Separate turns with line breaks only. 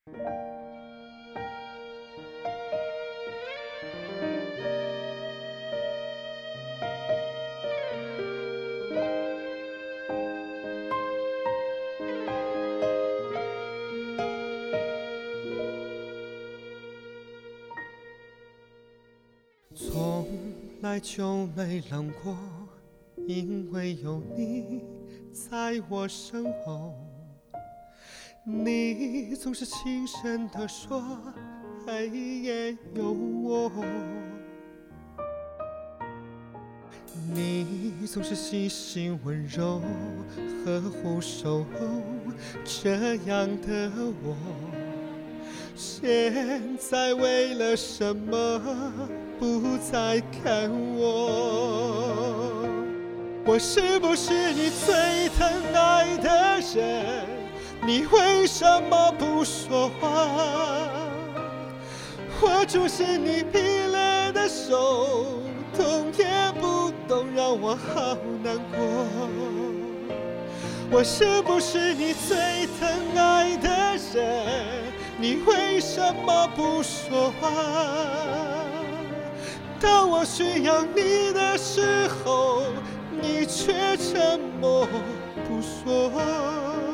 从来就没冷过，因为有你在我身后。你总是轻声地说，黑夜有我。你总是细心温柔，呵护守候，这样的我，现在为了什么不再看我？我是不是你最疼爱的人？你为什么不说话？握住是你疲累的手，动也不动，让我好难过。我是不是你最疼爱的人？你为什么不说话？当我需要你的时候，你却沉默不说。